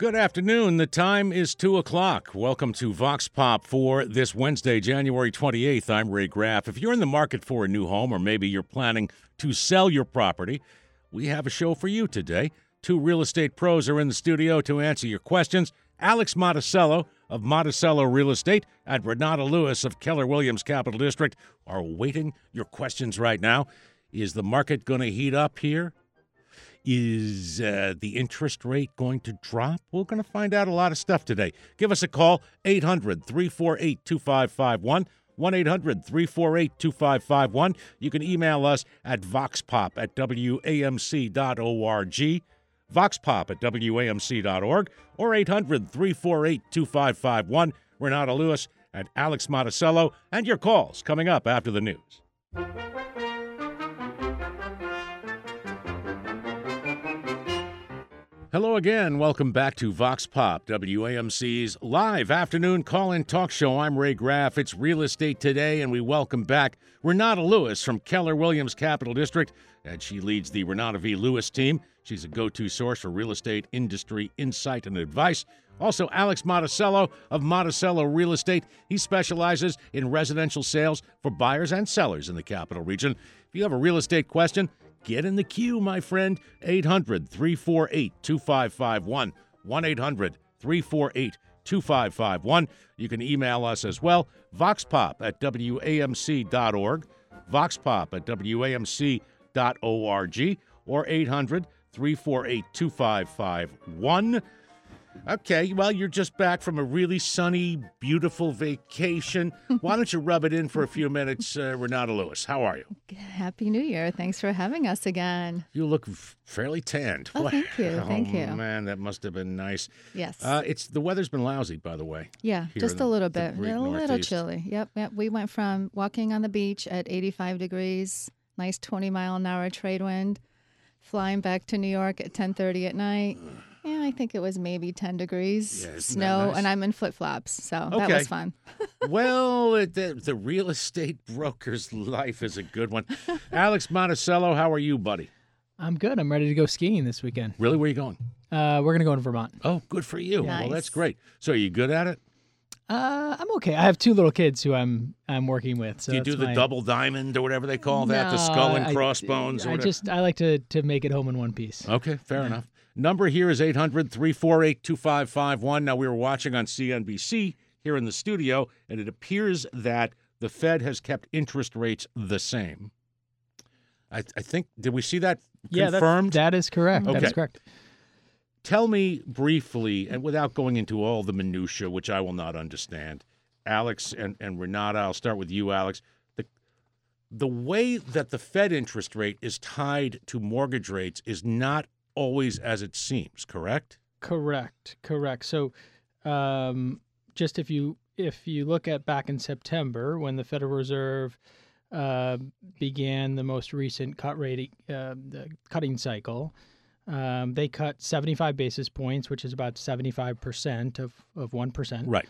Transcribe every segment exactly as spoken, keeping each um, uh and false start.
Good afternoon. The time is two o'clock. Welcome to Vox Pop for this Wednesday, January twenty-eighth. I'm Ray Graff. If you're in the market for a new home or maybe you're planning to sell your property, we have a show for you today. Two real estate pros are in the studio to answer your questions. Alex Monticello of Monticello Real Estate and Renata Lewis of Keller Williams Capital District are awaiting your questions right now. Is the market going to heat up here? Is uh, the interest rate going to drop? We're going to find out a lot of stuff today. Give us a call, eight hundred, three four eight, two five five one, one eight hundred, three four eight, two five five one. You can email us at voxpop at w a m c dot org, voxpop at w a m c dot org, or eight hundred, three four eight, two five five one. Renata Lewis and Alex Monticello, and your calls coming up after the news. Hello again. Welcome back to Vox Pop, W A M C's live afternoon call-in talk show. I'm Ray Graff. It's Real Estate Today, and we welcome back Renata Lewis from Keller Williams Capital District, and she leads the Renata V. Lewis team. She's a go-to source for real estate industry insight and advice. Also, Alex Monticello of Monticello Real Estate. He specializes in residential sales for buyers and sellers in the capital region. If you have a real estate question, get in the queue, my friend. eight hundred, three four eight, two five five one, one eight hundred, three four eight, two five five one. You can email us as well, voxpop at w a m c dot org, voxpop at w a m c dot org, or eight hundred, three four eight, two five five one. Okay, well, you're just back from a really sunny, beautiful vacation. Why don't you rub it in for a few minutes, uh, Renata Lewis? How are you? Happy New Year. Thanks for having us again. You look f- fairly tanned. Oh, thank you. Oh, thank you. man, that must have been nice. Yes. Uh, it's the weather's been lousy, by the way. Yeah, just the, a little bit. A little little chilly. Yep, yep. We went from walking on the beach at eighty-five degrees, nice twenty mile an hour trade wind, flying back to New York at ten thirty at night. Yeah, I think it was maybe ten degrees, yeah, snow, nice? And I'm in flip-flops, so okay. that was fun. Well, it, the, the real estate broker's life is a good one. Alex Monticello, how are you, buddy? I'm good. I'm ready to go skiing this weekend. Really? Where are you going? Uh, we're going to go to Vermont. Oh, good for you. Nice. Well, that's great. So are you good at it? Uh, I'm okay. I have two little kids who I'm I'm working with. So do you do the my... double diamond or whatever they call that, no, the skull and I, crossbones? I, or I whatever? just I like to, to make it home in one piece. Okay, fair yeah. enough. Number here is eight hundred, three four eight, two five five one. Now, we were watching on C N B C here in the studio, and it appears that the Fed has kept interest rates the same. I, I think, did we see that yeah, confirmed? That is correct. Okay. That is correct. Tell me briefly, and without going into all the minutia, which I will not understand, Alex and, and Renata, I'll start with you, Alex. The, the way that the Fed interest rate is tied to mortgage rates is not always as it seems, correct? Correct, correct. So um, just if you if you look at back in September when the Federal Reserve uh, began the most recent cut rate, uh, the cutting cycle, um, they cut seventy-five basis points, which is about seventy-five percent of, of one percent. Right.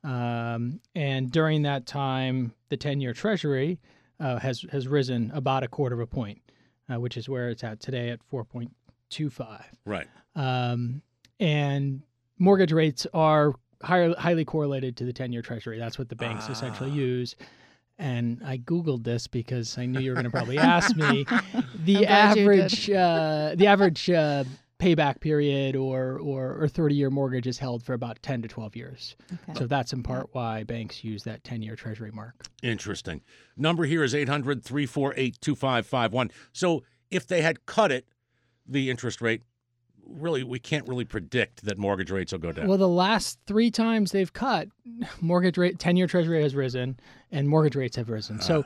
Um, and during that time, the ten-year Treasury uh, has, has risen about a quarter of a point, uh, which is where it's at today at four point two five. Right. Um, and mortgage rates are higher, highly correlated to the ten-year Treasury. That's what the banks ah. essentially use. And I Googled this because I knew you were going to probably ask me. The average, uh, the average uh, payback period or, or, or thirty-year mortgage is held for about ten to twelve years. Okay. So that's in part why banks use that ten-year Treasury mark. Interesting. Number here is eight hundred, three four eight, two five five one. So if they had cut it, the interest rate, really, we can't really predict that mortgage rates will go down. Well, the last three times they've cut, mortgage rate, ten-year Treasury has risen, and mortgage rates have risen. Uh. So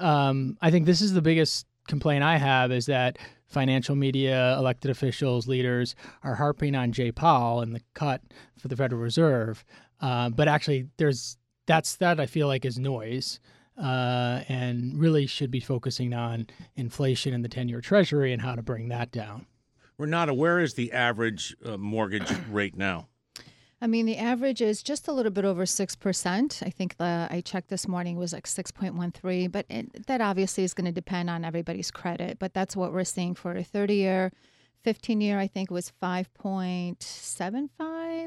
um, I think this is the biggest complaint I have is that financial media, elected officials, leaders are harping on Jay Powell and the cut for the Federal Reserve. Uh, but actually, there's that's that I feel like is noise. Uh, and really should be focusing on inflation in the ten-year Treasury and how to bring that down. Renata, where is the average uh, mortgage rate now? I mean, the average is just a little bit over six percent. I think the I checked this morning was like six point one three, but it, that obviously is going to depend on everybody's credit. But that's what we're seeing for a thirty-year. fifteen-year, I think, was five point seven five.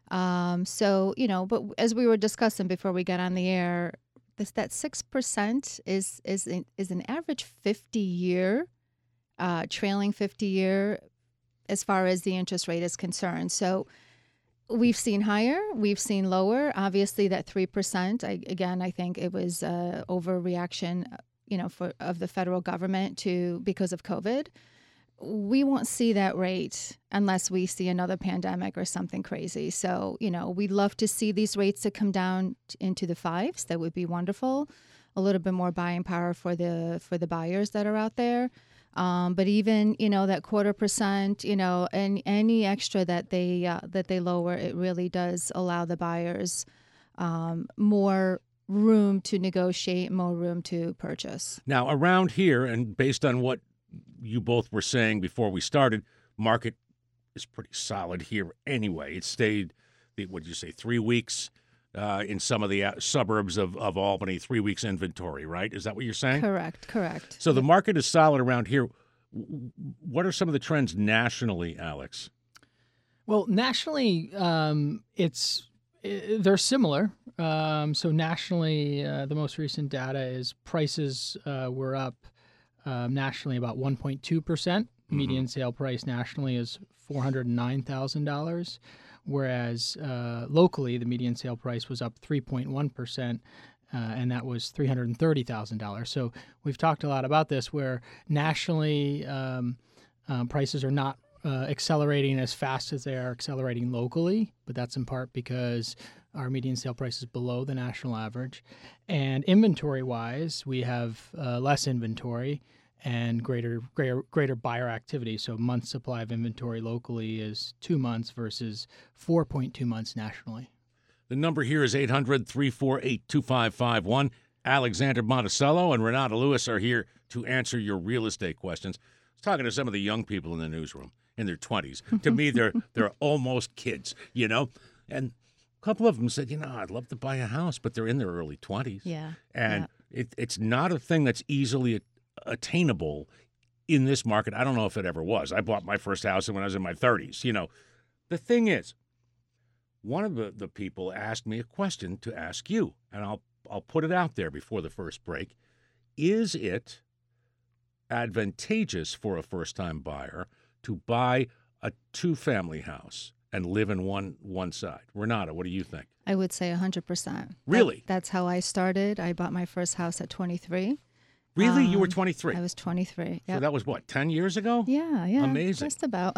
Um, so, you know, but as we were discussing before we got on the air, this that six percent is is an- is an average fifty year, uh, trailing fifty year, as far as the interest rate is concerned. So we've seen higher, we've seen lower. Obviously, that three percent. I, again, I think it was uh, overreaction, you know, for of the federal government to because of COVID. We won't see that rate unless we see another pandemic or something crazy. So, you know, we'd love to see these rates to come down t- into the fives. That would be wonderful. A little bit more buying power for the for the buyers that are out there. Um, but even, you know, that quarter percent, you know, and any extra that they uh, that they lower, it really does allow the buyers um, more room to negotiate, more room to purchase. Now, around here, and based on what you both were saying before we started, market is pretty solid here anyway. It stayed, what did you say, three weeks uh, in some of the uh, suburbs of, of Albany, three weeks inventory, right? Is that what you're saying? Correct, correct. So the market is solid around here. W- What are some of the trends nationally, Alex? Well, nationally, um, it's i- they're similar. Um, so nationally, uh, the most recent data is prices uh, were up um, nationally about one point two percent. Median sale price nationally is four hundred nine thousand dollars, whereas uh, locally the median sale price was up three point one percent. Uh, and that was three hundred thirty thousand dollars. So we've talked a lot about this, where nationally um, um, prices are not uh, accelerating as fast as they are accelerating locally, but that's in part because our median sale price is below the national average. And inventory-wise, we have uh, less inventory and greater, greater greater buyer activity. So month supply of inventory locally is two months versus four point two months nationally. The number here is eight hundred, three four eight, two five five one. Alexander Monticello and Renata Lewis are here to answer your real estate questions. I was talking to some of the young people in the newsroom in their twenties. To me, they're they're almost kids, you know? And a couple of them said, you know, I'd love to buy a house, but they're in their early twenties. Yeah. And yeah. it, it's not a thing that's easily attainable in this market. I don't know if it ever was. I bought my first house when I was in my thirties. You know, the thing is, one of the, the people asked me a question to ask you, and I'll I'll put it out there before the first break. Is it advantageous for a first-time buyer to buy a two-family house and live in one one side? Renata, what do you think? I would say one hundred percent. Really? That, that's how I started. I bought my first house at twenty-three. Really? Um, you were twenty-three? I was twenty-three. So Yep. that was, what, ten years ago? Yeah, yeah. Amazing. Just about.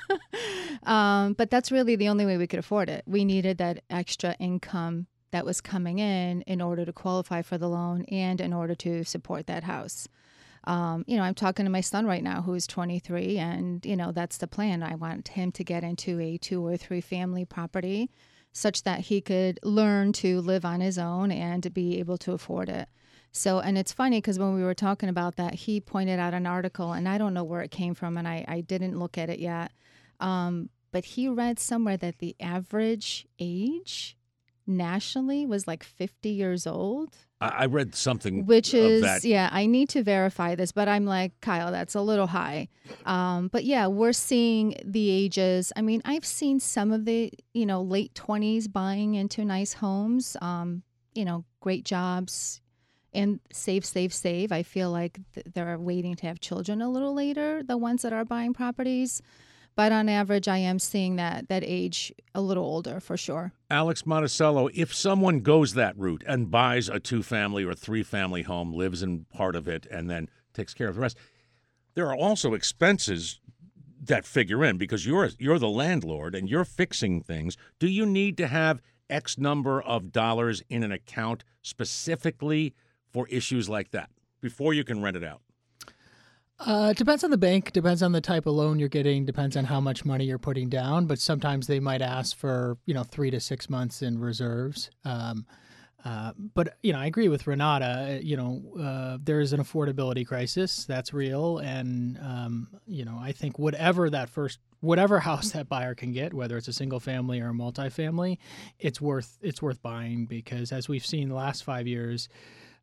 um, but that's really the only way we could afford it. We needed that extra income that was coming in in order to qualify for the loan and in order to support that house. Um, you know, I'm talking to my son right now who is twenty-three, and, you know, that's the plan. I want him to get into a two or three family property such that he could learn to live on his own and be able to afford it. So, and it's funny because when we were talking about that, he pointed out an article, and I don't know where it came from, and I, I didn't look at it yet. Um, but he read somewhere that the average age nationally was like fifty years old. I, I read something Which of is, that. yeah, I need to verify this, but I'm like, Kyle, that's a little high. Um, but yeah, we're seeing the ages. I mean, I've seen some of the, you know, late twenties buying into nice homes, um, you know, great jobs. And save, save, save. I feel like th- they're waiting to have children a little later, the ones that are buying properties. But on average, I am seeing that that age a little older for sure. Alex Monticello, if someone goes that route and buys a two-family or three-family home, lives in part of it, and then takes care of the rest, there are also expenses that figure in because you're you're the landlord and you're fixing things. Do you need to have X number of dollars in an account specifically for issues like that before you can rent it out? Uh, depends on the bank, depends on the type of loan you're getting, depends on how much money you're putting down. But sometimes they might ask for, you know, three to six months in reserves. Um, uh, but, you know, I agree with Renata. You know, uh, there's an affordability crisis that's real. And, um, you know, I think whatever that first, whatever house that buyer can get, whether it's a single family or a multifamily, it's worth, it's worth buying because as we've seen the last five years,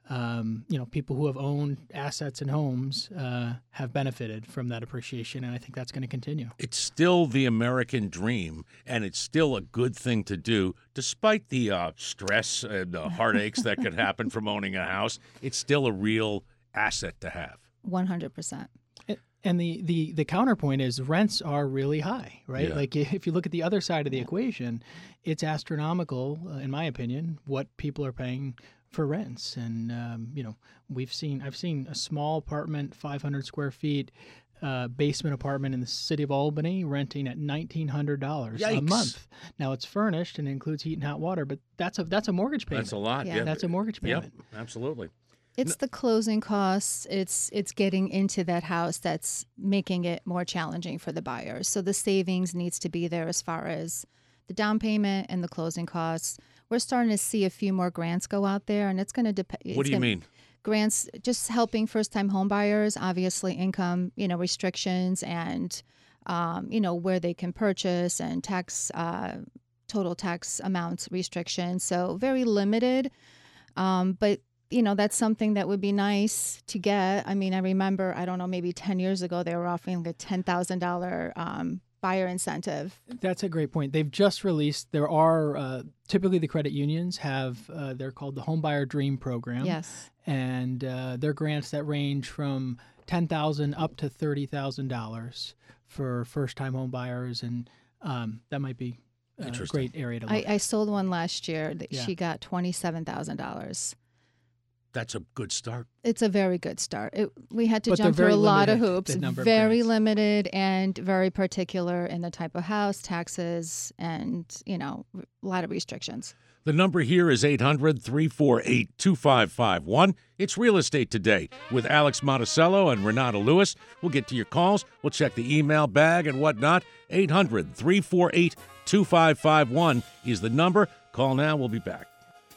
um, you know, people who have owned assets and homes uh, have benefited from that appreciation, and I think that's going to continue. It's still the American dream, and it's still a good thing to do, despite the uh, stress and the heartaches that could happen from owning a house. It's still a real asset to have. one hundred percent. And the, the, the counterpoint is rents are really high, right? Yeah. Like if you look at the other side of the equation, it's astronomical, uh, in my opinion, what people are paying for rents. And, um, you know, we've seen, I've seen a small apartment, five hundred square feet, uh, basement apartment in the city of Albany renting at nineteen hundred dollars a Yikes. month. Now it's furnished and includes heat and hot water, but that's a, that's a mortgage payment. That's a lot. Yeah. Yeah. That's a mortgage Yep, payment. absolutely. It's the closing costs. It's it's getting into that house that's making it more challenging for the buyers. So the savings needs to be there as far as the down payment and the closing costs. We're starting to see a few more grants go out there, and it's going to depend. What do you mean? Grants just helping first-time home buyers, obviously income, you know, restrictions and, um, you know, where they can purchase and tax, uh, total tax amounts restrictions. So very limited, um, but you know, that's something that would be nice to get. I mean, I remember, I don't know, maybe ten years ago, they were offering like a ten thousand dollars um, buyer incentive. That's a great point. They've just released, there are, uh, typically the credit unions have, uh, they're called the Home Buyer Dream Program. Yes. And uh, they're grants that range from ten thousand dollars up to thirty thousand dollars for first-time home buyers. And um, that might be a great area to look I, at. I sold one last year. that Yeah. She got twenty-seven thousand dollars. That's a good start. It's a very good start. It, we had to But they're jump through very a lot of limited, hoops, the number of very grants. limited and very particular in the type of house, taxes, and, you know, a lot of restrictions. The number here is eight hundred, three four eight, two five five one. It's Real Estate Today with Alex Monticello and Renata Lewis. We'll get to your calls. We'll check the email bag and whatnot. eight hundred, three four eight, two five five one is the number. Call now. We'll be back.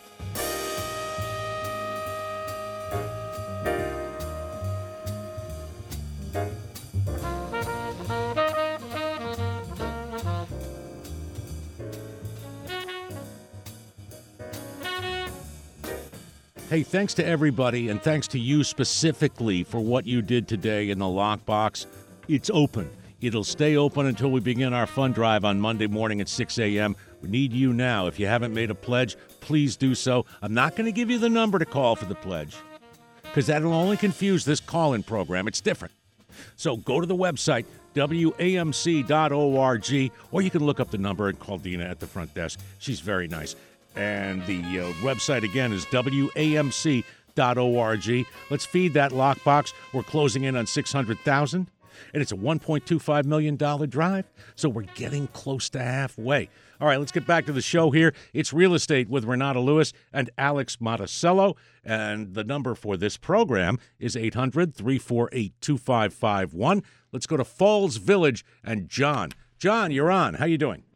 Hey, thanks to everybody, and thanks to you specifically for what you did today in the lockbox. It's open. It'll stay open until we begin our fund drive on Monday morning at six a.m. We need you now. If you haven't made a pledge, please do so. I'm not going to give you the number to call for the pledge, because that'll only confuse this call-in program. It's different. So go to the website, W A M C dot org, or you can look up the number and call Dina at the front desk. She's very nice. And the uh, website, again, is W A M C dot org. Let's feed that lockbox. We're closing in on six hundred thousand dollars, and it's a one point two five million dollars drive, so we're getting close to halfway. All right, let's get back to the show here. It's Real Estate with Renata Lewis and Alex Monticello, and the number for this program is eight hundred, three four eight, two five five one. Let's go to Falls Village and John. John, you're on. How you doing?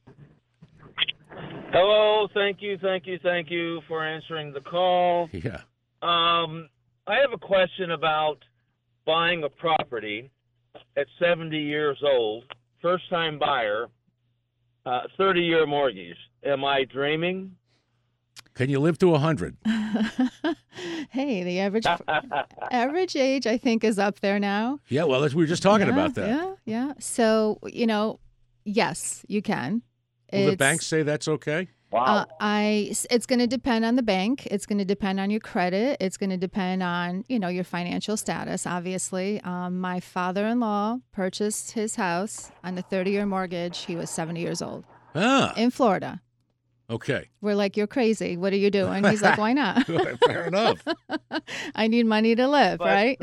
Hello, thank you, thank you, thank you for answering the call. Yeah. Um, I have a question about buying a property at seventy years old, first-time buyer, uh, thirty-year mortgage. Am I dreaming? Can you live to one hundred? Hey, the average average age, I think, is up there now. Yeah, well, that's, we were just talking Yeah, about that. Yeah, yeah. So, you know, yes, you can. Will the It's- banks say that's okay? Wow. Uh, I, it's going to depend on the bank. It's going to depend on your credit. It's going to depend on, you know, your financial status, obviously. Um, my father-in-law purchased his house on a thirty-year mortgage. He was seventy years old Ah, in Florida. okay. We're like, you're crazy. What are you doing? He's like, why not? Fair enough. I need money to live, But- right?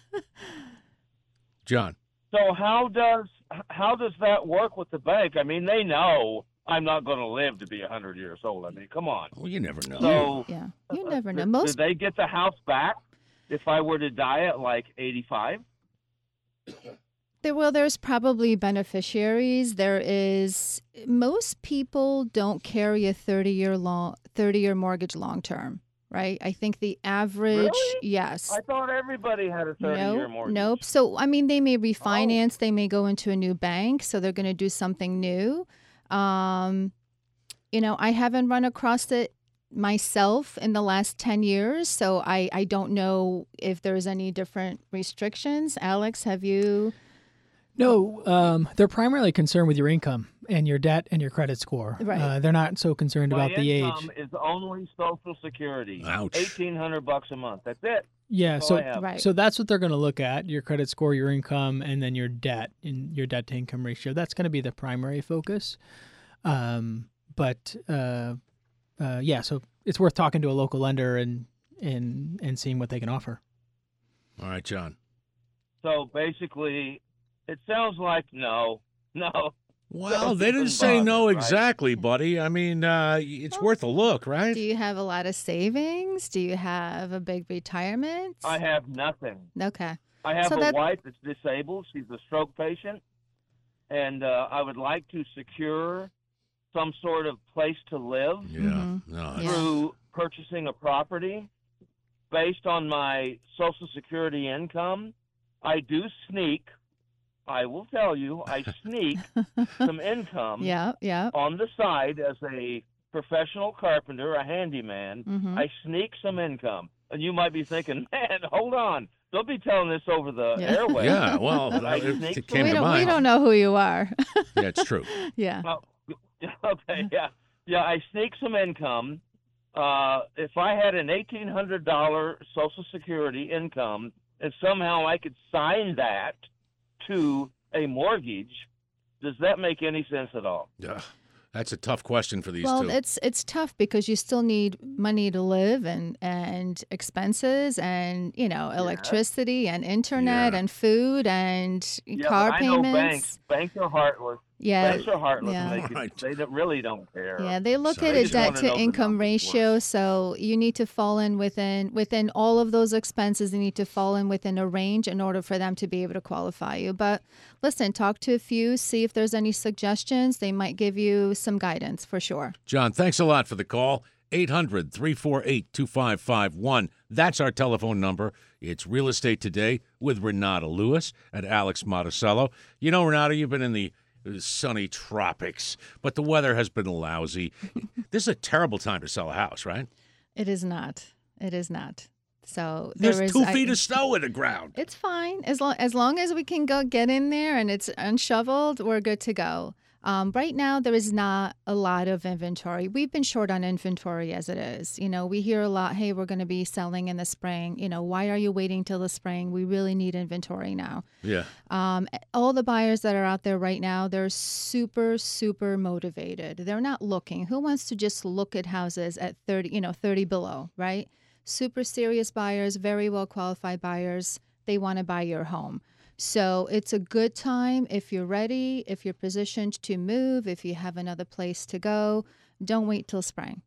John. So how does how does that work with the bank? I mean, they know I'm not going to live to be one hundred years old. I mean, come on. Well, you never know. So Yeah, you never know. do, Most do they get the house back if I were to die at like eighty-five? There, well, there's probably beneficiaries. There is most people don't carry a thirty-year long, thirty-year mortgage long term, right? I think the average, Really? yes. I thought everybody had a thirty-year Nope, mortgage. nope. So, I mean, they may refinance, they may go into a new bank, so they're going to do something new. Um, you know, I haven't run across it myself in the last ten years, so I, I don't know if there's any different restrictions. Alex, have you? No, um, they're primarily concerned with your income and your debt and your credit score. Right. Uh, they're not so concerned My about the age. income is only Social Security. Ouch. eighteen hundred bucks a month. That's it. Yeah, That's so all I have. Right. so that's what they're going to look at: your credit score, your income, and then your debt and your debt to income ratio. That's going to be the primary focus. Um, but uh, uh, yeah, so it's worth talking to a local lender and and and seeing what they can offer. All right, John. So basically, it sounds like no, no. Well, Don't they didn't even say no bother, right? exactly, buddy. I mean, uh, it's worth a look, right? Do you have a lot of savings? Do you have a big retirement? I have nothing. Okay. I have So a that- wife that's disabled. She's a stroke patient, and uh, I would like to secure some sort of place to live Yeah. Mhm. No. Yeah. through purchasing a property based on my Social Security income. I do sneak. I will tell you, I sneak some income Yeah, yeah. on the side as a professional carpenter, a handyman. Mm-hmm. I sneak some income. And you might be thinking, man, hold on. Don't be telling this over the Yeah. airwaves. Yeah, well, I it, sneak it some came we to don't we mind. don't know who you are. Yeah, it's true. Yeah. Well, okay, yeah. Yeah, I sneak some income. Uh, if I had an eighteen hundred dollars Social Security income and somehow I could sign that to a mortgage, does that make any sense at all? Yeah. That's a tough question for these Well, two. it's it's tough because you still need money to live and and expenses and you know electricity and internet Yeah. and food and Yeah, car but I know payments. banks. Banks are heartless. Yeah, Banks are heartless. yeah. And they, can- Right. they don't, really don't care. yeah. They look So at they a just debt wanna to know the income numbers ratio, work. so you need to fall in within within all of those expenses. You need to fall in within a range in order for them to be able to qualify you. But listen, talk to a few, see if there's any suggestions. They might give you some guidance for sure. John, thanks a lot for the call. eight hundred, three four eight, two five five one. That's our telephone number. It's Real Estate Today with Renata Lewis and Alex Monticello. You know, Renata, you've been in the sunny tropics, but the weather has been lousy. This is a terrible time to sell a house, right? It is not. It is not. So There's there is two I- feet of snow in the ground. It's fine as long as long as we can go get in there and it's unshoveled, we're good to go. Um, right now, there is not a lot of inventory. We've been short on inventory as it is. You know, we hear a lot, hey, we're going to be selling in the spring. You know, why are you waiting till the spring? We really need inventory now. Yeah. Um, all the buyers that are out there right now, they're super, super motivated. They're not looking. Who wants to just look at houses at thirty, you know, thirty below, right? Super serious buyers, very well qualified buyers. They want to buy your home. So it's a good time if you're ready, if you're positioned to move, if you have another place to go. Don't wait till spring.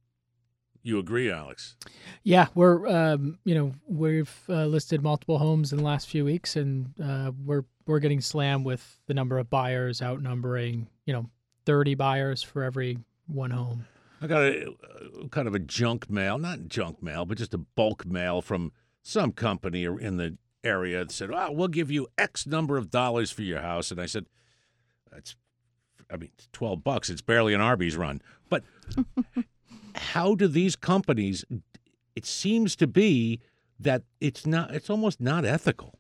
You agree, Alex? Yeah, we're um, you know we've uh, listed multiple homes in the last few weeks, and uh, we're we're getting slammed with the number of buyers outnumbering you know thirty buyers for every one home. I got a uh, kind of a junk mail, not junk mail, but just a bulk mail from some company in the area that said, "Oh, we'll give you X number of dollars for your house." And I said, "That's, I mean, twelve bucks. It's barely an Arby's run." But how do these companies? It seems to be that it's not. It's almost not ethical.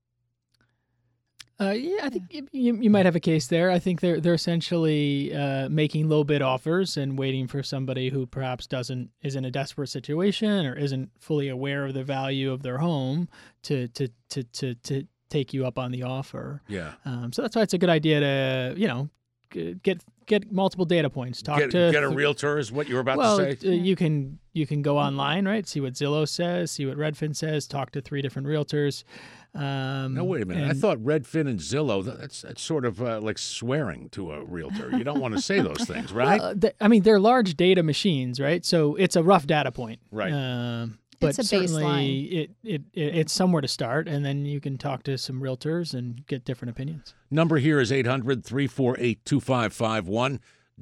Uh, yeah, I think you, you you might have a case there. I think they're they're essentially uh, making low bid offers and waiting for somebody who perhaps doesn't is in a desperate situation or isn't fully aware of the value of their home to to to to, to take you up on the offer. Yeah. Um, so that's why it's a good idea to you know g- get get multiple data points. Talk Get, to get a th- realtor is what you were about well, to say. uh, you can you can go online, right? See what Zillow says, see what Redfin says. Talk to three different realtors. Um, No, wait a minute. I and- thought Redfin and Zillow, that's, that's sort of uh, like swearing to a realtor. You don't want to say those things, right? Well, th- I mean, they're large data machines, right? So it's a rough data point, Right. Um, but It's a certainly baseline. it, it, it it's somewhere to start, and then you can talk to some realtors and get different opinions. Number here is eight hundred, three four eight, two five five one.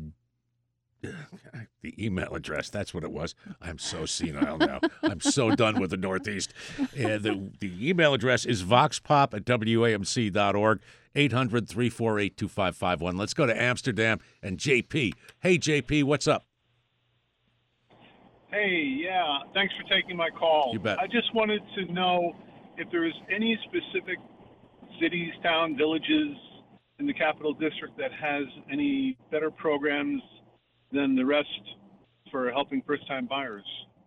The email address, that's what it was. I'm so senile now. I'm so done with the Northeast. And the, the email address is voxpop at W A M C dot org, eight hundred, three four eight, two five five one. Let's go to Amsterdam and J P. Hey, J P, what's up? Hey, yeah, thanks for taking my call. You bet. I just wanted to know if there is any specific cities, town, villages in the Capital District that has any better programs than the rest for helping first-time buyers.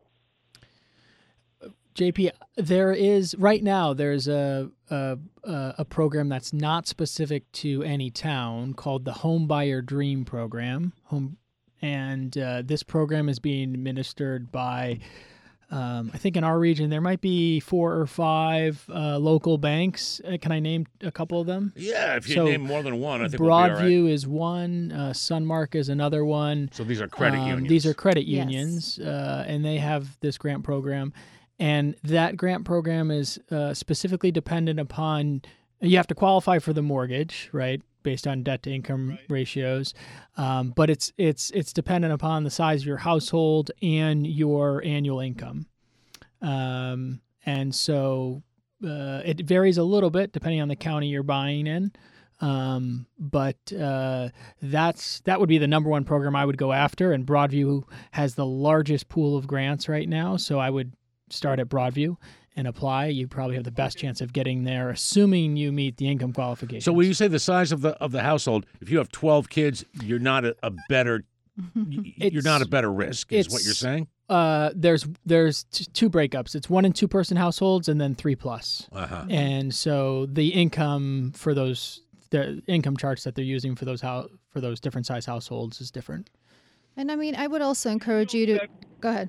J P, there is right now. There's a a, a program that's not specific to any town called the Home Buyer Dream Program. Home, and uh, this program is being administered by, um, I think in our region there might be four or five uh, local banks. Uh, can I name a couple of them? Yeah, if you So, name more than one, I think we'll be all right. Broadview is one. Uh, Sunmark is another one. So these are credit Um, unions. These are credit Yes. unions, uh, and they have this grant program. And that grant program is uh, specifically dependent upon, you have to qualify for the mortgage, right, based on debt to income Right. ratios. Um, but it's it's it's dependent upon the size of your household and your annual income. Um, and so uh, it varies a little bit depending on the county you're buying in. Um, but uh, that's that would be the number one program I would go after. And Broadview has the largest pool of grants right now, so I would start at Broadview and apply. You probably have the best chance of getting there, assuming you meet the income qualifications. So when you say the size of the of the household, if you have twelve kids, you're not a, a better y- you're not a better risk, is what it's- you're saying? uh, there's there's t- two breakups. It's one and two person households, and then three plus. Uh-huh. And so the income for those the income charts that they're using for those how for those different size households is different. And I mean, I would also encourage you to go ahead.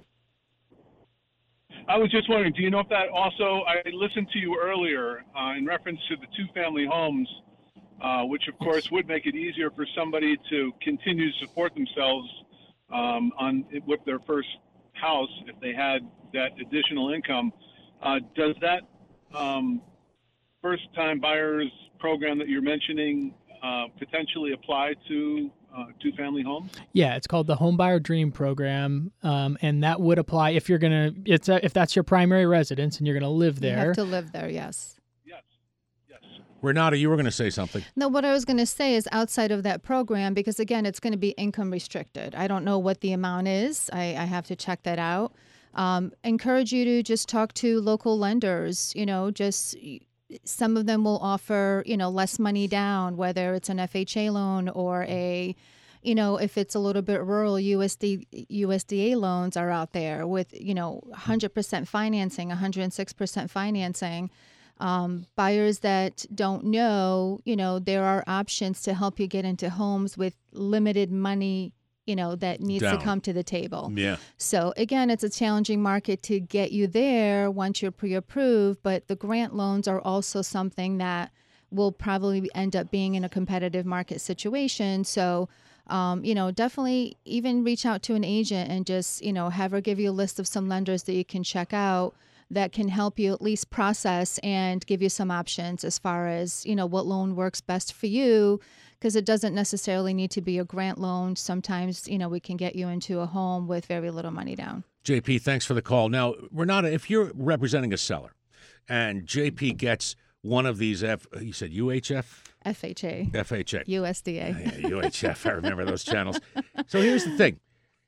I was just wondering, do you know if that also, I listened to you earlier uh, in reference to the two-family homes, uh, which of course would make it easier for somebody to continue to support themselves um, on with their first house if they had that additional income. Uh, does that um, first-time buyers program that you're mentioning uh, potentially apply to uh, two-family homes? Yeah, it's called the Home Buyer Dream Program, um, and that would apply if you're gonna. It's a, if that's your primary residence and you're gonna live You there. have to live there, yes. Yes, yes. Renata, you were going to say something. No, what I was going to say is outside of that program, because again, it's going to be income restricted. I don't know what the amount is. I, I have to check that out. Um, encourage you to just talk to local lenders. You know, just some of them will offer, you know, less money down, whether it's an F H A loan or a, you know, if it's a little bit rural, U S D U S D A loans are out there with, you know, one hundred percent financing, one hundred six percent financing. Um, buyers that don't know, you know, there are options to help you get into homes with limited money, you know, that needs Down. to come to the table. Yeah. So again, it's a challenging market to get you there once you're pre-approved, but the grant loans are also something that will probably end up being in a competitive market situation. So, um, you know, definitely even reach out to an agent and just, you know, have her give you a list of some lenders that you can check out that can help you at least process and give you some options as far as, you know, what loan works best for you, because it doesn't necessarily need to be a grant loan. Sometimes, you know, we can get you into a home with very little money down. J P, thanks for the call. Now, Renata, if you're representing a seller and J P gets one of these, F, you said U H F? F H A, F H A. U S D A. Yeah, U H F. I remember those channels. So here's the thing.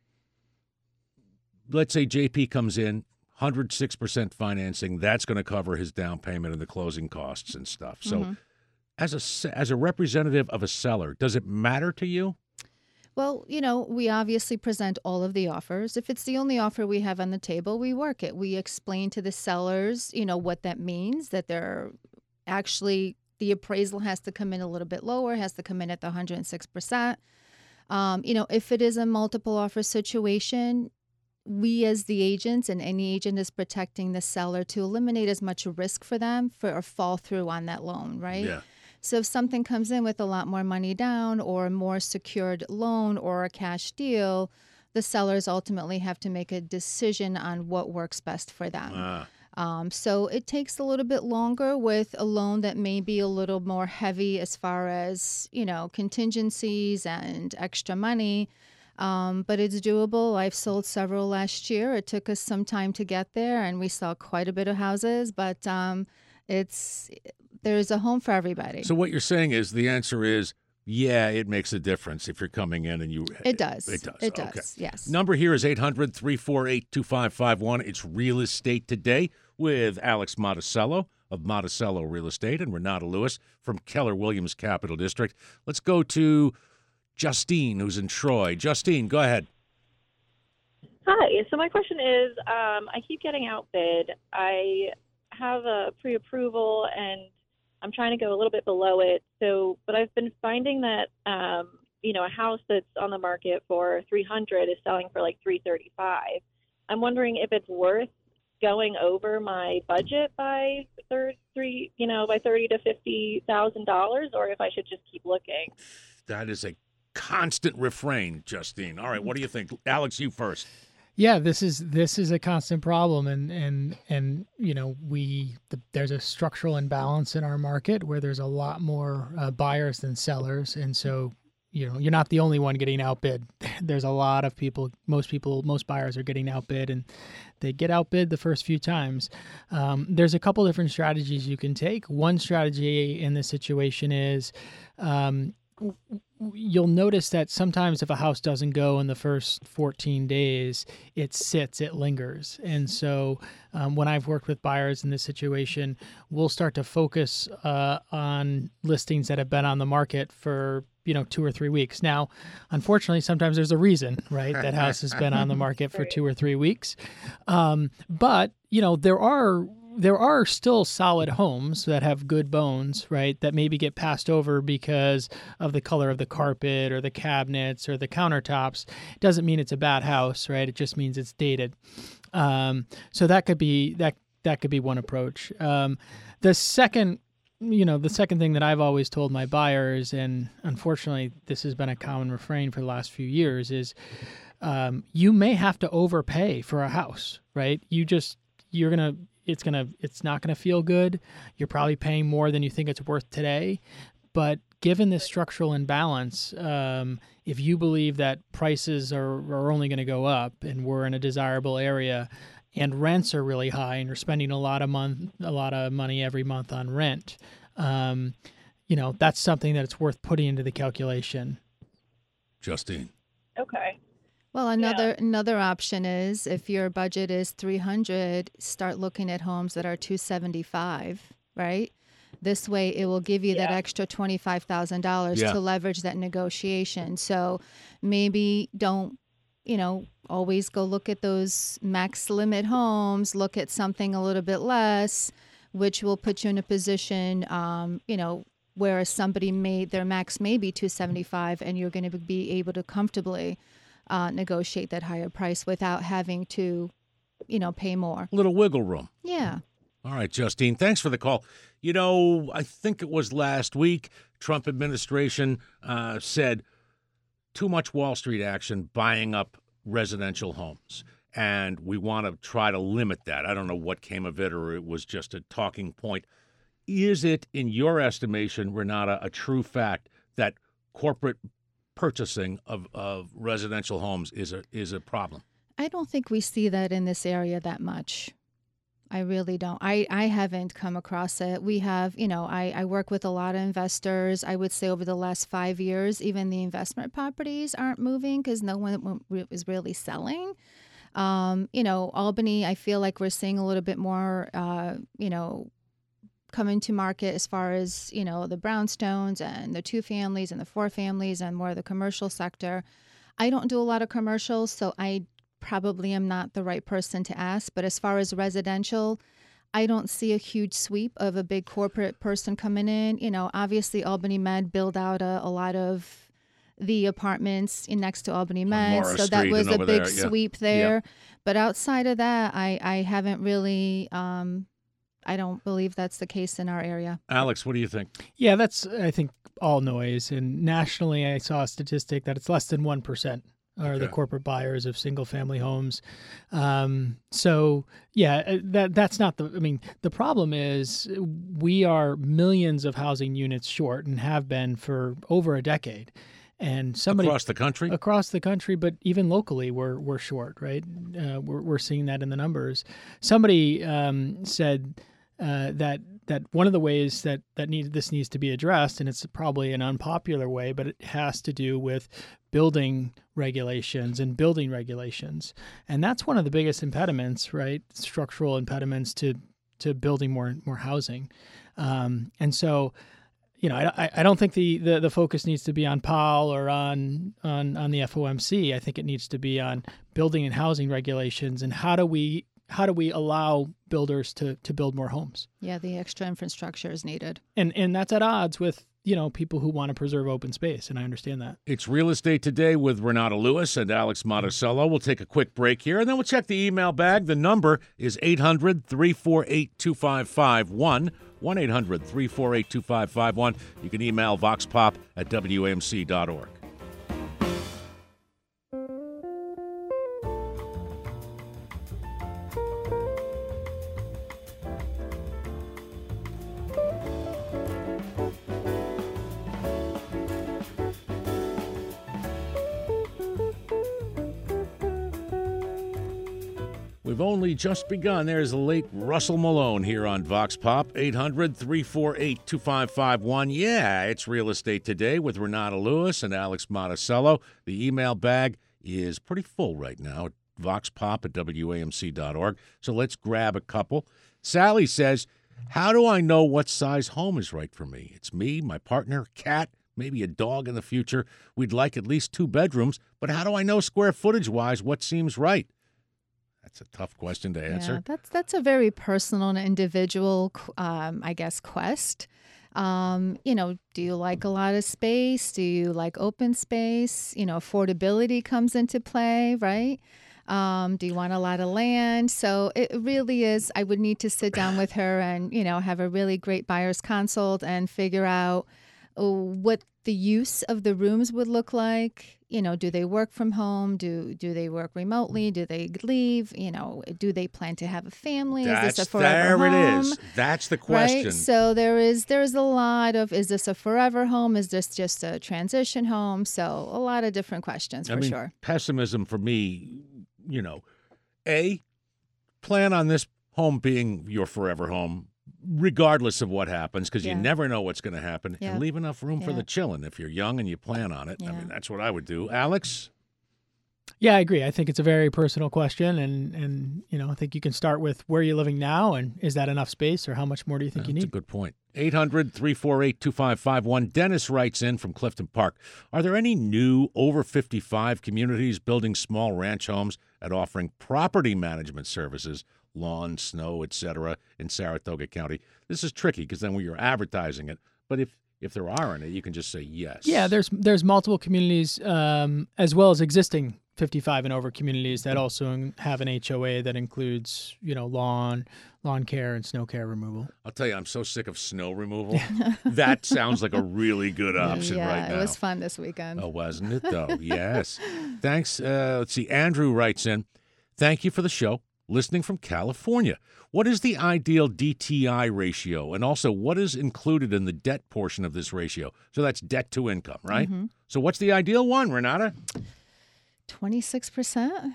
Let's say J P comes in, one hundred six percent financing. That's going to cover his down payment and the closing costs and stuff. So Mm-hmm. as a se- as a representative of a seller, does it matter to you? Well, you know, we obviously present all of the offers. If it's the only offer we have on the table, we work it. We explain to the sellers, you know, what that means, that they're actually, the appraisal has to come in a little bit lower, has to come in at the one hundred six percent. Um, you know, if it is a multiple offer situation, we as the agents, and any agent is protecting the seller to eliminate as much risk for them for a fall through on that loan, right? Yeah. So if something comes in with a lot more money down or a more secured loan or a cash deal, the sellers ultimately have to make a decision on what works best for them. Ah. Um, so it takes a little bit longer with a loan that may be a little more heavy as far as, you know, contingencies and extra money. Um, but it's doable. I've sold several last year. It took us some time to get there, and we saw quite a bit of houses, but um, it's there's a home for everybody. So what you're saying is the answer is Yeah, it makes a difference if you're coming in and you. It does. It does. It Okay. does. Yes. Number here is eight hundred, three four eight, two five five one. It's Real Estate Today with Alex Monticello of Monticello Real Estate and Renata Lewis from Keller Williams Capital District. Let's go to Justine, who's in Troy. Justine, go ahead. Hi. So my question is, um, I keep getting outbid. I have a pre-approval, and I'm trying to go a little bit below it. So, but I've been finding that, um, you know, a house that's on the market for three hundred is selling for like three thirty-five. I'm wondering if it's worth going over my budget by thirty, three, you know, by thirty to fifty thousand dollars, or if I should just keep looking. That is a constant refrain, Justine. All right, what do you think? Alex, you first. Yeah, this is this is a constant problem, and and and you know we the, there's a structural imbalance in our market where there's a lot more uh, buyers than sellers, and so you know you're not the only one getting outbid. There's a lot of people, most people, most buyers are getting outbid, and they get outbid the first few times. Um, there's a couple different strategies you can take. One strategy in this situation is. Um, You'll notice that sometimes if a house doesn't go in the first fourteen days, it sits, it lingers. And so um, when I've worked with buyers in this situation, we'll start to focus uh, on listings that have been on the market for, you know, two or three weeks. Now, unfortunately, sometimes there's a reason, right? That house has been on the market for two or three weeks. Um, but, you know, there are There are still solid homes that have good bones, right, that maybe get passed over because of the color of the carpet or the cabinets or the countertops. It doesn't mean it's a bad house, right? It just means it's dated. Um, so that could be that that could be one approach. Um, the second, you know, the second thing that I've always told my buyers, and unfortunately this has been a common refrain for the last few years, is um, you may have to overpay for a house, right? You just you're gonna. It's gonna. It's not gonna feel good. You're probably paying more than you think it's worth today. But given this structural imbalance, um, if you believe that prices are, are only going to go up, and we're in a desirable area, and rents are really high, and you're spending a lot of month, a lot of money every month on rent, um, you know, that's something that it's worth putting into the calculation. Justine. Okay. Well, another another option is if your budget is three hundred, start looking at homes that are two seventy-five, right? This way it will give you Yeah. that extra twenty-five thousand dollars Yeah. to leverage that negotiation. So maybe don't, you know, always go look at those max limit homes, look at something a little bit less, which will put you in a position, um, you know, whereas somebody made their max maybe two seventy-five, and you're going to be able to comfortably Uh, negotiate that higher price without having to, you know, pay more. A little wiggle room. Yeah. All right, Justine, thanks for the call. You know, I think it was last week, Trump administration uh, said too much Wall Street action buying up residential homes, and we want to try to limit that. I don't know what came of it, or it was just a talking point. Is it, in your estimation, Renata, a true fact that corporate purchasing of, of residential homes is a is a problem? I don't think we see that in this area that much. I really don't. I, I haven't come across it. We have, you know, I, I work with a lot of investors. I would say over the last five years, even the investment properties aren't moving because no one is really selling. Um, you know, Albany, I feel like we're seeing a little bit more, uh, you know, coming to market as far as, you know, the brownstones and the two families and the four families and more of the commercial sector. I don't do a lot of commercials, so I probably am not the right person to ask. But as far as residential, I don't see a huge sweep of a big corporate person coming in. You know, obviously Albany Med built out a, a lot of the apartments in next to Albany Med, Morris so that Street was and a over big there, yeah. sweep there. But outside of that, I, I haven't really, um, I don't believe that's the case in our area. Alex, what do you think? Yeah, that's, I think, all noise. And nationally, I saw a statistic that it's less than one percent are the Okay. corporate buyers of single-family homes. Um, so, yeah, that that's not the, I mean, the problem is we are millions of housing units short and have been for over a decade. And somebody Across the country? across the country, but even locally, we're we're short, right? Uh, we're we're seeing that in the numbers. Somebody um, said uh, that that one of the ways that that need, this needs to be addressed, and it's probably an unpopular way, but it has to do with building regulations and building regulations. And that's one of the biggest impediments, right? Structural impediments to to building more more housing. Um, and so, you know, I, I don't think the, the, the focus needs to be on P A L or on, on on the F O M C. I think it needs to be on building and housing regulations and how do we how do we allow builders to to build more homes? Yeah, the extra infrastructure is needed. And and that's at odds with, you know, people who want to preserve open space, and I understand that. It's Real Estate Today with Renata Lewis and Alex Monticello. We'll take a quick break here, and then we'll check the email bag. The number is eight hundred, three four eight, two five five one, one eight hundred, three four eight, two five five one. You can email voxpop at W A M C dot org. We've only just begun. There's the late Russell Malone here on Vox Pop, eight hundred, three four eight, two five five one. Yeah, it's Real Estate Today with Renata Lewis and Alex Monticello. The email bag is pretty full right now at voxpop at W A M C dot org. So let's grab a couple. Sally says, how do I know what size home is right for me? It's me, my partner, cat, maybe a dog in the future. We'd like at least two bedrooms, but how do I know square footage-wise what seems right? That's a tough question to answer. Yeah, that's that's a very personal and individual, um, I guess, quest. Um, you know, do you like a lot of space? Do you like open space? You know, affordability comes into play, right? Um, do you want a lot of land? So it really is, I would need to sit down with her and, you know, have a really great buyer's consult and figure out what the use of the rooms would look like. You know, do they work from home? Do do they work remotely? Do they leave? You know, do they plan to have a family? That's, is this a forever there home? it is. That's the question. Right? So there is there's a lot of, is this a forever home? Is this just a transition home? So a lot of different questions for I mean, sure. Pessimism for me, you know, A, plan on this home being your forever home, regardless of what happens, because Yeah. you never know what's going to happen. Yeah. And leave enough room for Yeah. the chilling if you're young and you plan on it. I Yeah. mean, that's what I would do. Alex? Yeah, I agree. I think it's a very personal question, and and you know, I think you can start with where you're living now, and is that enough space, or how much more do you think That's you need? a good point. eight hundred, three four eight, two five five one. Dennis writes in from Clifton Park. Are there any new over fifty-five communities building small ranch homes and offering property management services, lawn, snow, et cetera, in Saratoga County? This is tricky because then when you're advertising it, but if if there are any, you can just say yes. Yeah, there's there's multiple communities, um, as well as existing fifty-five and over communities that also have an H O A that includes, you know, lawn, lawn care and snow care removal. I'll tell you, I'm so sick of snow removal. That sounds like a really good option yeah, right now. it was fun this weekend. Oh, wasn't it, though? Yes. Thanks. Uh, let's see. Andrew writes in, thank you for the show. Listening from California. What is the ideal D T I ratio? And also, what is included in the debt portion of this ratio? So that's debt to income, right? Mm-hmm. So what's the ideal one, Renata? twenty-six percent?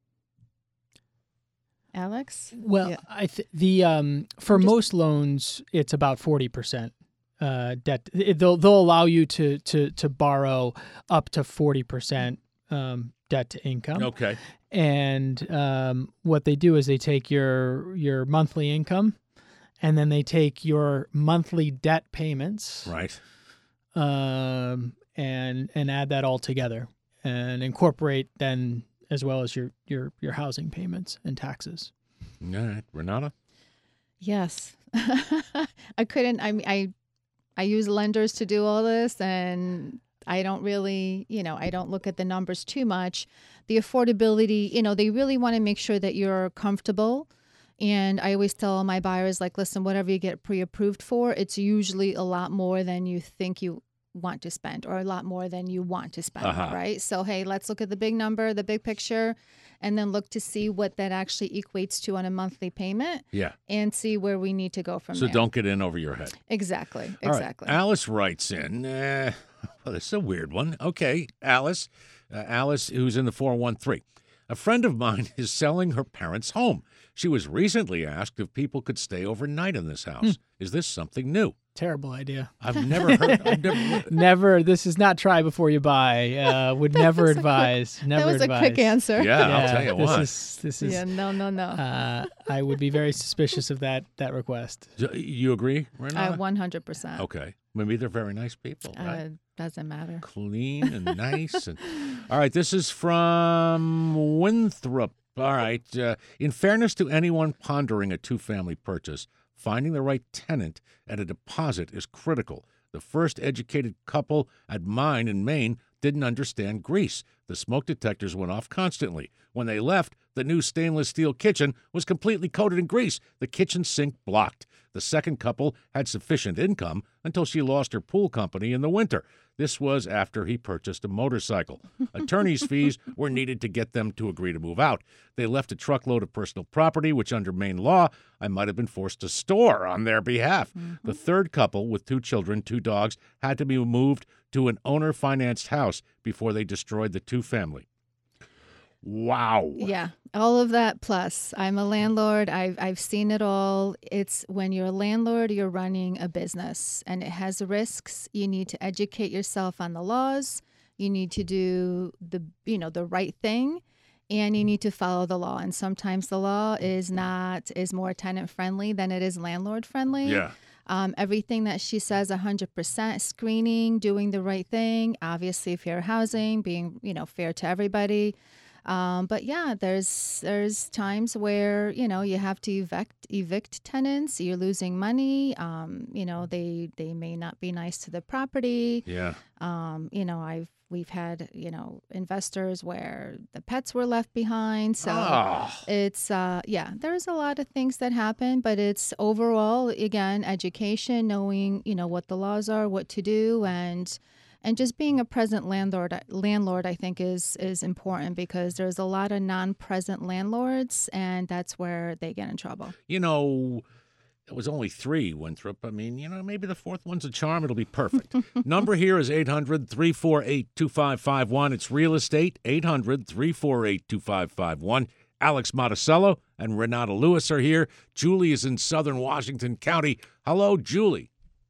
Alex? Well, Yeah. I th- the um, for I'm just- most loans, it's about forty percent uh, debt. It, they'll they'll allow you to to to borrow up to forty percent um, debt to income. Okay. And um, what they do is they take your your monthly income, and then they take your monthly debt payments, Right. um, and and add that all together and incorporate then as well as your your your housing payments and taxes. All right. Renata? Yes. I couldn't, I mean, I, I use lenders to do all this, and I don't really, you know, I don't look at the numbers too much. The affordability, you know, they really want to make sure that you're comfortable. And I always tell my buyers, like, listen, whatever you get pre-approved for, it's usually a lot more than you think you want to spend, or a lot more than you want to spend, Uh-huh. right? So, hey, let's look at the big number, the big picture, and then look to see what that actually equates to on a monthly payment, Yeah. and see where we need to go from So there. don't get in over your head. Exactly. All right. Exactly. Alice writes in. Uh, well, this is a weird one. Okay, Alice. Uh, Alice, who's in the four one three. A friend of mine is selling her parents' home. She was recently asked if people could stay overnight in this house. Hmm. Is this something new? Terrible idea. I've never heard. I've never. Never. This is not try before you buy. Uh, would never was a advise. quick, never that was advise. a quick answer. Yeah, I'll tell you this what. Is, this is. Yeah, no, no, no. Uh, I would be very suspicious of that that request. You agree, I Renata? one hundred percent. Okay. Maybe they're very nice people, right? Uh, doesn't matter. Clean and nice. And all right, this is from Winthrop. All right. Uh, in fairness to anyone pondering a two-family purchase, finding the right tenant and a deposit is critical. The first educated couple at mine in Maine didn't understand grease. The smoke detectors went off constantly. When they left, the new stainless steel kitchen was completely coated in grease. The kitchen sink blocked. The second couple had sufficient income until she lost her pool company in the winter. This was after he purchased a motorcycle. Attorney's fees were needed to get them to agree to move out. They left a truckload of personal property, which under Maine law, I might have been forced to store on their behalf. Mm-hmm. The third couple, with two children, two dogs, had to be moved to an owner-financed house before they destroyed the two-family. Wow. Yeah, all of that plus I'm a landlord. I've I've seen it all. It's when you're a landlord, you're running a business and it has risks. You need to educate yourself on the laws. You need to do the you know the right thing, and you need to follow the law. And sometimes the law is not is more tenant friendly than it is landlord friendly. Yeah. Um, everything that she says, one hundred percent screening, doing the right thing, obviously fair housing, being you know fair to everybody. Um, but yeah, there's there's times where you know you have to evict evict tenants. You're losing money. Um, you know they they may not be nice to the property. Yeah. Um, you know I've we've had you know investors where the pets were left behind. So Oh. it's uh, yeah, there's a lot of things that happen, but it's overall again education, knowing you know what the laws are, what to do, and. And just being a present landlord, landlord, I think is is important because there's a lot of non-present landlords, and that's where they get in trouble. You know, it was only three, Winthrop. I mean, you know, maybe the fourth one's a charm. It'll be perfect. Number here is eight hundred, three four eight, two five five one. It's real estate, eight hundred, three four eight, two five five one. Alex Monticello and Renata Lewis are here. Julie is in southern Washington County. Hello, Julie.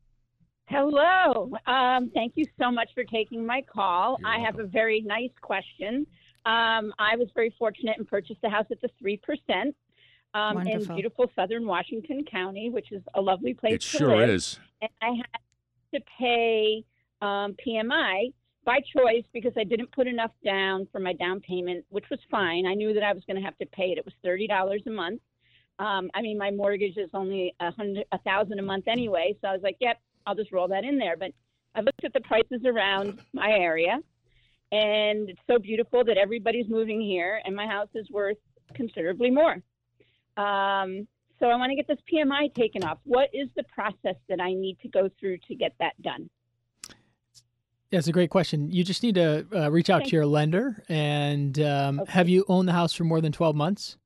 Hello. Um, thank you so much for taking my call. You're I have welcome. a very nice question. Um, I was very fortunate and purchased a house at the three percent um, in Wonderful. beautiful southern Washington County, which is a lovely place It to sure live. is. And I had to pay um, P M I by choice because I didn't put enough down for my down payment, which was fine. I knew that I was going to have to pay it. It was thirty dollars a month. Um, I mean, my mortgage is only a hundred, a thousand a month anyway. So I was like, yep, I'll just roll that in there. But I looked at the prices around my area, and it's so beautiful that everybody's moving here, and my house is worth considerably more. Um, so I want to get this P M I taken off. What is the process that I need to go through to get that done? That's a great question. You just need to uh, reach out Thank to your lender. And um, Okay. have you owned the house for more than twelve months?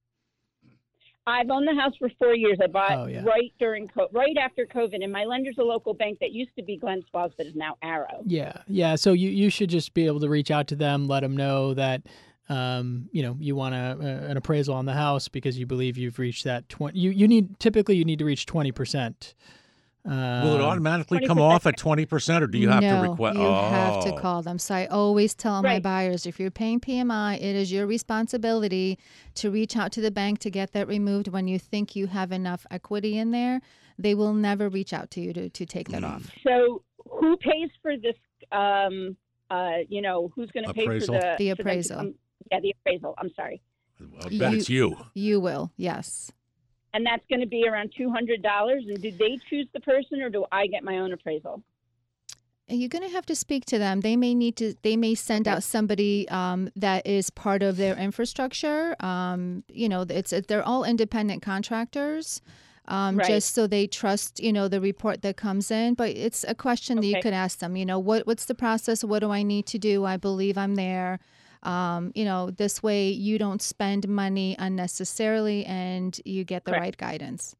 I've owned the house for four years. I bought Oh, yeah. right during co- right after COVID, and my lender's a local bank that used to be Glens Falls, but is now Arrow. Yeah, yeah. So you, you should just be able to reach out to them, let them know that um, you know you want a, a, an appraisal on the house because you believe you've reached that twenty. You you need typically you need to reach twenty percent. Um, Will it automatically come twenty percent. off at twenty percent, or do you have no, to request? you have to Oh. call them. So I always tell my Right. buyers, if you're paying P M I, it is your responsibility to reach out to the bank to get that removed when you think you have enough equity in there. They will never reach out to you to, to take that off. So who pays for this? Um, uh, you know, who's going to pay for Appraisal? the The for them to appraisal. come- yeah, the appraisal. I'm sorry, I bet it's you. You will, yes. and that's going to be around two hundred dollars. And do they choose the person, or do I get my own appraisal? You're going to have to speak to them. They may need to, they may send out somebody um, that is part of their infrastructure. Um, you know, it's they're all independent contractors, um, Right. just so they trust, you know, the report that comes in. But it's a question that you Okay. could ask them, you know, what what's the process? What do I need to do? I believe I'm there. Um, you know, this way you don't spend money unnecessarily and you get the Correct. right guidance.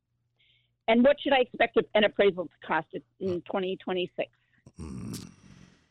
And what should I expect an appraisal to cost in twenty twenty-six?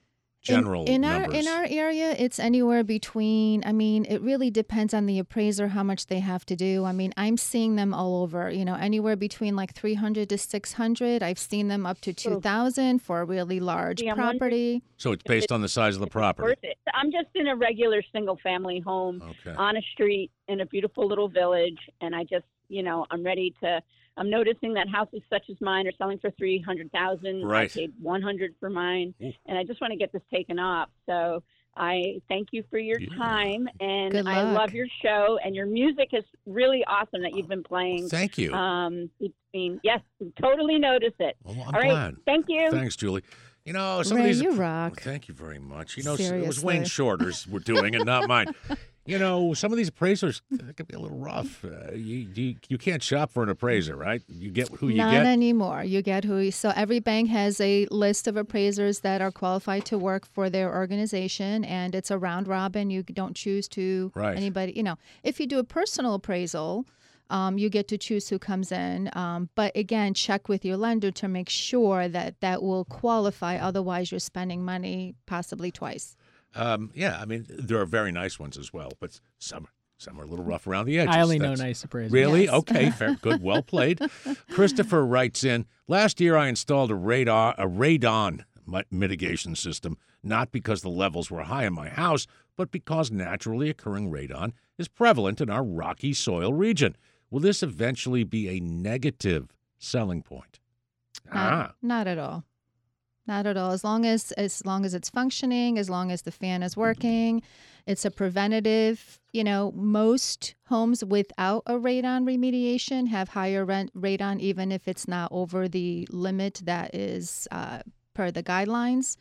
general in, in our numbers. in our area, it's anywhere between. I mean, it really depends on the appraiser how much they have to do. I mean, I'm seeing them all over. You know, anywhere between like three hundred to six hundred. I've seen them up to two thousand for a really large See, I'm property. So it's based on the size of the property. Worth it. I'm just in a regular single family home Okay. on a street in a beautiful little village, and I just, you know, I'm ready to. I'm noticing that houses such as mine are selling for three hundred thousand. Right. I paid one hundred for mine, Ooh. and I just want to get this taken off. So I thank you for your Yeah. time, and Good I luck. love your show, and your music is really awesome that you've been playing. Thank you. Um, it's been, yes, totally notice it. Well, I'm All right, glad. thank you. Thanks, Julie. You know, some Ray, of these. you Well, rock. thank you very much. You know, it was Seriously. Wayne Shorter's we're doing and not mine. You know, some of these appraisers they can be a little rough. Uh, you, you you can't shop for an appraiser, right? You get who you Not get. anymore. You get who. You, so every bank has a list of appraisers that are qualified to work for their organization, and it's a round robin. You don't choose to Right. anybody. You know, if you do a personal appraisal, um, you get to choose who comes in. Um, but again, check with your lender to make sure that that will qualify. Otherwise, you're spending money possibly twice. Um, yeah, I mean, there are very nice ones as well, but some some are a little rough around the edges. I only know That's- nice appraisers. Really? Yes. Okay, fair, good, well played. Christopher writes in, last year I installed a radar, a radon mi- mitigation system, not because the levels were high in my house, but because naturally occurring radon is prevalent in our rocky soil region. Will this eventually be a negative selling point? Not, Ah, not at all. Not at all. As long as as long as it's functioning, as long as the fan is working, it's a preventative. You know, most homes without a radon remediation have higher rent radon, even if it's not over the limit that is uh, per the guidelines.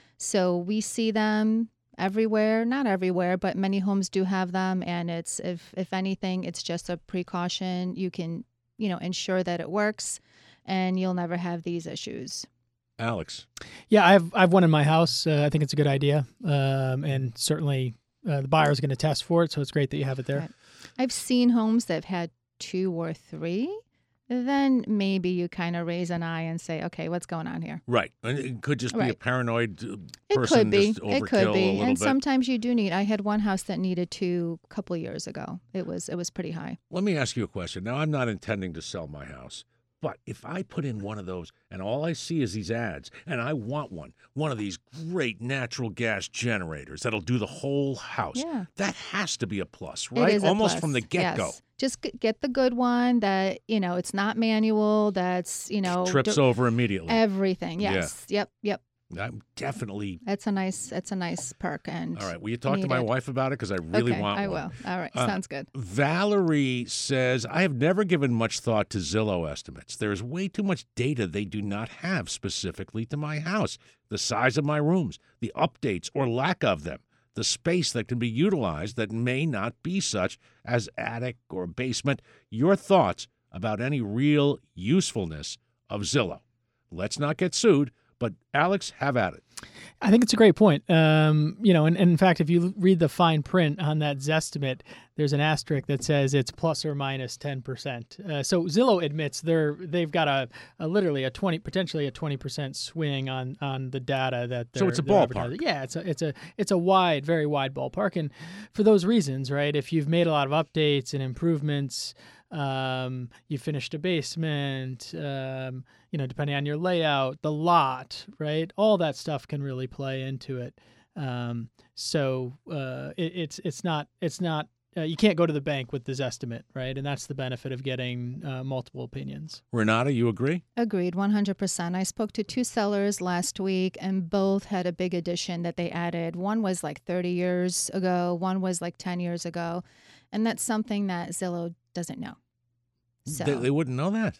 So we see them everywhere, not everywhere, but many homes do have them. And it's if if anything, it's just a precaution. You can you know ensure that it works, and you'll never have these issues. Alex. Yeah, I've I've one in my house. Uh, I think it's a good idea, um, and certainly uh, the buyer's going to test for it. So it's great that you have it there. Right. I've seen homes that have had two or three. Then maybe you kind of raise an eye and say, okay, what's going on here? Right. And it could just be a Right. paranoid uh, It person could be. just overkill It could a be. little And bit. sometimes you do need. I had one house that needed two a couple years ago. It was it was pretty high. Let me ask you a question. Now, I'm not intending to sell my house, but if I put in one of those and all I see is these ads, and I want one, one of these great natural gas generators that'll do the whole house, Yeah. that has to be a plus, It right? is a Almost plus. from the get-go. Yes. Just g- get the good one that, you know, it's not manual, that's, you know, Trips d- over immediately. everything. Yeah. Yes. Yep. Yep. I'm definitely. That's a nice that's a nice perk. And All right. Will you talk to my needed. wife about it? Because I really okay, want I one. will. All right. Uh, Sounds good. Valerie says, I have never given much thought to Zillow estimates. There is way too much data they do not have specifically to my house. The size of my rooms, the updates or lack of them, the space that can be utilized that may not be such as attic or basement. Your thoughts about any real usefulness of Zillow. Let's not get sued, but Alex, have at it. I think it's a great point. Um, you know, and, and in fact, if you read the fine print on that Zestimate, there's an asterisk that says it's plus or minus ten percent. Uh, so Zillow admits they're they've got a, a literally a twenty potentially a twenty percent swing on on the data that they're, So it's a they're ballpark. advertising. Yeah, it's a it's a it's a wide, very wide ballpark, and for those reasons, right? If you've made a lot of updates and improvements. Um, you finished a basement, um, you know, depending on your layout, the lot, right? All that stuff can really play into it. Um, so uh, it, it's it's not it's not uh, you can't go to the bank with this estimate, right? And that's the benefit of getting uh, multiple opinions. Renata, you agree? Agreed, one hundred percent. I spoke to two sellers last week, and both had a big addition that they added. One was like thirty years ago, one was like ten years ago. And that's something that Zillow doesn't know. So They, they wouldn't know that.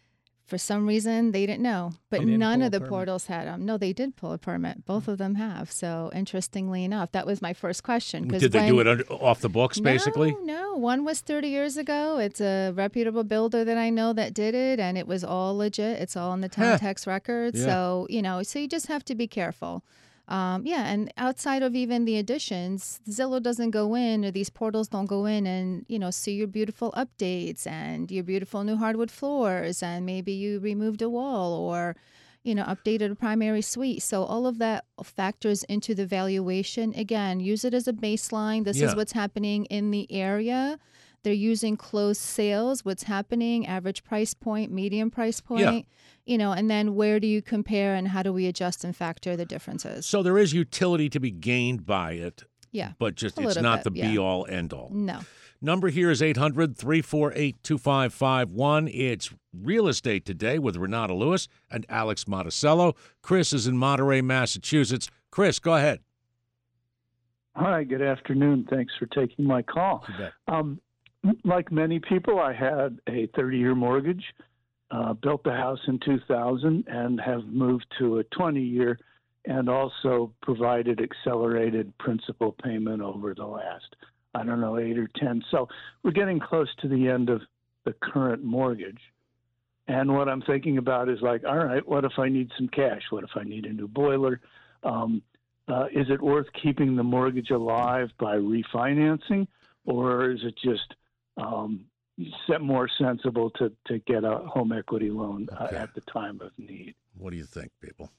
for some reason, they didn't know. But They didn't none pull of a the permit. portals had them. No, they did pull a permit. Both of them have. So interestingly enough, that was my first question. 'cause Did they when- do it under, off the books, basically? No, no. One was thirty years ago. It's a reputable builder that I know that did it, and it was all legit. It's all in the town Huh. tax records. Yeah. So, you know, so you just have to be careful. Um, yeah, and outside of even the additions, Zillow doesn't go in, or these portals don't go in and, you know, see your beautiful updates and your beautiful new hardwood floors, and maybe you removed a wall, or, you know, updated a primary suite. So all of that factors into the valuation. Again, use it as a baseline. This Yeah. is what's happening in the area. They're using closed sales, what's happening, average price point, medium price point, Yeah. you know, and then where do you compare and how do we adjust and factor the differences? So there is utility to be gained by it, Yeah. but just A it's little not bit, the yeah. be all end all. No. Number here is eight hundred, three four eight, two five five one. It's Real Estate Today with Renata Lewis and Alex Monticello. Chris is in Monterey, Massachusetts. Chris, go ahead. Hi, good afternoon. Thanks for taking my call. You bet. Um, like many people, I had a thirty-year mortgage, uh, built the house in two thousand, and have moved to a twenty-year, and also provided accelerated principal payment over the last, I don't know, eight or ten. So we're getting close to the end of the current mortgage. And what I'm thinking about is like, all right, what if I need some cash? What if I need a new boiler? Um, uh, is it worth keeping the mortgage alive by refinancing, or is it just um, set more sensible to, to get a home equity loan uh, Okay. at the time of need? What do you think, people?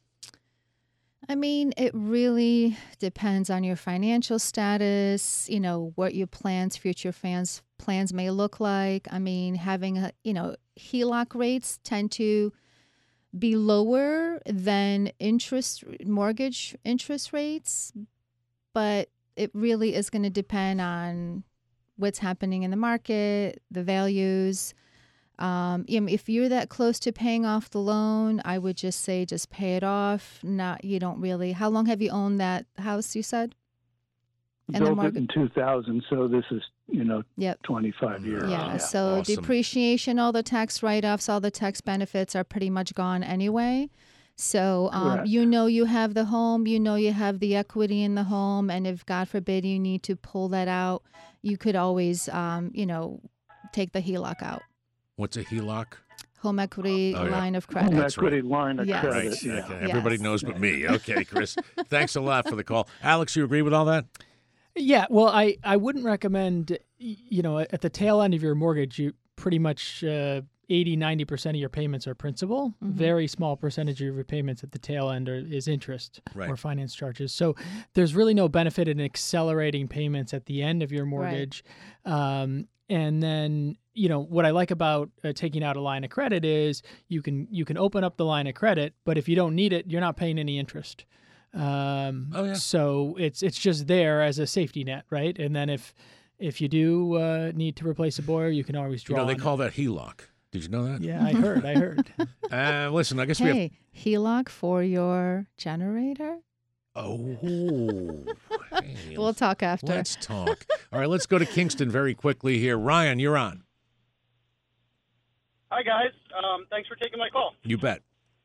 I mean, it really depends on your financial status, you know, what your plans, future fans plans may look like. I mean, having a, you know, H E L O C rates tend to be lower than interest mortgage interest rates, but it really is going to depend on what's happening in the market, the values. Um, you know, if you're that close to paying off the loan, I would just say just pay it off. Not you don't really. How long have you owned that house? You said. And the Built it mortgage- in two thousand, so this is, you know, Yep. twenty-five years. Yeah. Yeah. So Awesome. depreciation, all the tax write-offs, all the tax benefits are pretty much gone anyway. So um, Correct. you know you have the home, you know you have the equity in the home, and if God forbid you need to pull that out, you could always, um, you know, take the H E L O C out. What's a H E L O C? Home equity Oh, yeah. line of Home credit. That's right. equity line of Yes. credit. Right. Yeah. Okay. Everybody Yes. knows but me. Okay, Chris. Thanks a lot for the call. Alex, you agree with all that? Yeah, well, I, I wouldn't recommend, y- you know, at the tail end of your mortgage, you pretty much uh, eighty, ninety percent of your payments are principal. Mhm. Very small percentage of your payments at the tail end are, is interest Right. or finance charges. So there's really no benefit in accelerating payments at the end of your mortgage. Um, and then, you know, what I like about uh, taking out a line of credit is you can you can open up the line of credit, but if you don't need it, you're not paying any interest. Um, Oh, yeah. So it's it's just there as a safety net, right? And then if if you do uh, need to replace a boiler, you can always You draw. know, they on it. call that H E L O C. Did you know that? Yeah, I heard. I heard. Uh, listen, I guess we have. Hey, H E L O C for your generator? Oh. Hey, We'll talk after. Let's talk. All right, let's go to Kingston very quickly here. Ryan, you're on. Hi, guys. Um, thanks for taking my call. You bet.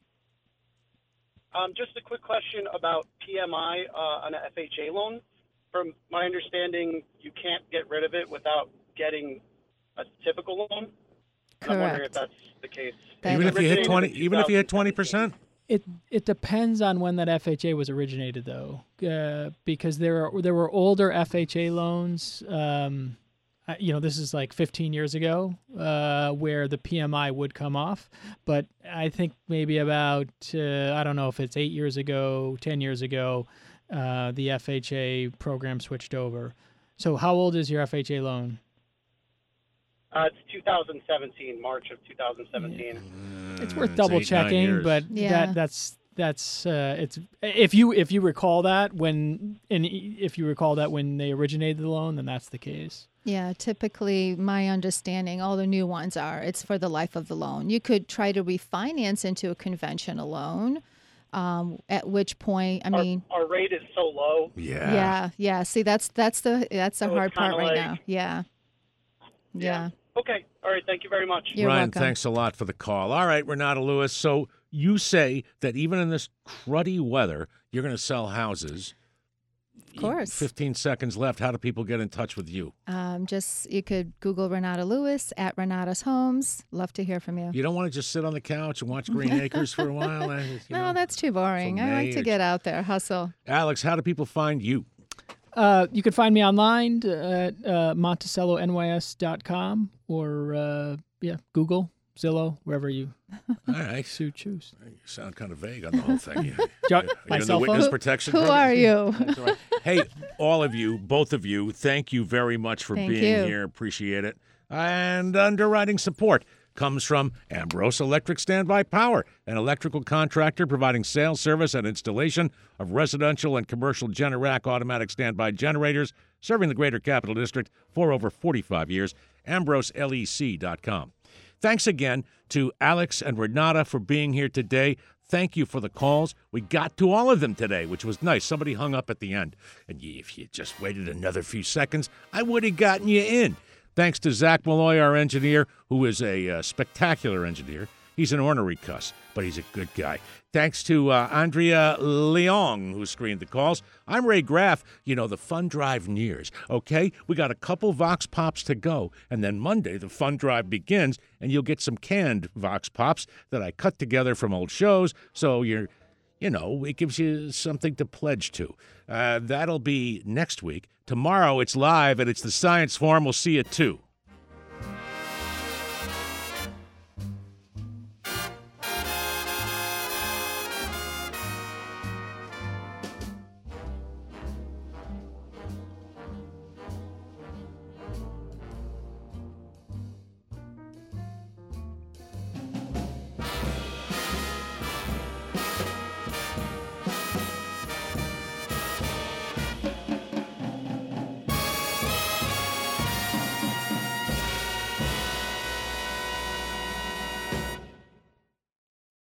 Um, just a quick question about P M I uh, on an F H A loan. From my understanding, you can't get rid of it without getting a typical loan. And I'm wondering if Correct. that's the case. That Even is- if you hit Originated twenty, in even if you hit twenty twenty seventeen. percent. It it depends on when that F H A was originated, though, uh, because there are there were older F H A loans. Um, I- you know, this is like fifteen years ago, uh, where the P M I would come off. But I think maybe about uh, I don't know if it's eight years ago, ten years ago, uh, the F H A program switched over. So, how old is your F H A loan? Uh, it's two thousand seventeen, March of two thousand seventeen. It's worth Mm, double eight, nine checking, years. but Yeah. that that's that's uh, it's if you if you recall that when and if you recall that when they originated the loan, then that's the case. Yeah, typically my understanding, all the new ones are, it's for the life of the loan. You could try to refinance into a conventional loan, um, at which point, I mean, our, our rate is so low. Yeah. yeah, yeah. See, that's that's the that's the So it's hard part kinda right like- now. Yeah, yeah. Okay. All right. Thank you very much. You're Ryan, welcome. thanks a lot for the call. All right, Renata Lewis. So you say that even in this cruddy weather, you're going to sell houses. Of course. fifteen seconds left. How do people get in touch with you? Um, just you could Google Renata Lewis at Renata's Homes. Love to hear from you. You don't want to just sit on the couch and watch Green Acres for a while? eh, you No, know? that's too boring. I like May to or- get out there, hustle. Alex, how do people find you? Uh, you can find me online at uh, monticello N Y S dot com or uh, yeah, Google Zillow, wherever you All right. so choose. You sound kind of vague on the whole thing. You, Jo- you, my you're in the cell phone? witness Who- protection Who program? are you? That's all right. Hey, all of you, both of you, thank you very much for Thank being you. here. Appreciate it. And underwriting support comes from Ambrose Electric Standby Power, an electrical contractor providing sales, service, and installation of residential and commercial Generac automatic standby generators, serving the greater Capital District for over forty-five years. ambrose lec dot com. Thanks again to Alex and Renata for being here today. Thank you for the calls. We got to all of them today, which was nice. Somebody hung up at the end. And if you just waited another few seconds, I would have gotten you in. Thanks to Zach Malloy, our engineer, who is a uh, spectacular engineer. He's an ornery cuss, but he's a good guy. Thanks to uh, Andrea Leong, who screened the calls. I'm Ray Graff. You know, the fun drive nears, okay? We got a couple Vox Pops to go, and then Monday the fun drive begins, and you'll get some canned Vox Pops that I cut together from old shows, so you're, you know, it gives you something to pledge to. Uh, that'll be next week. Tomorrow it's live, and it's the Science Forum. We'll see you, too.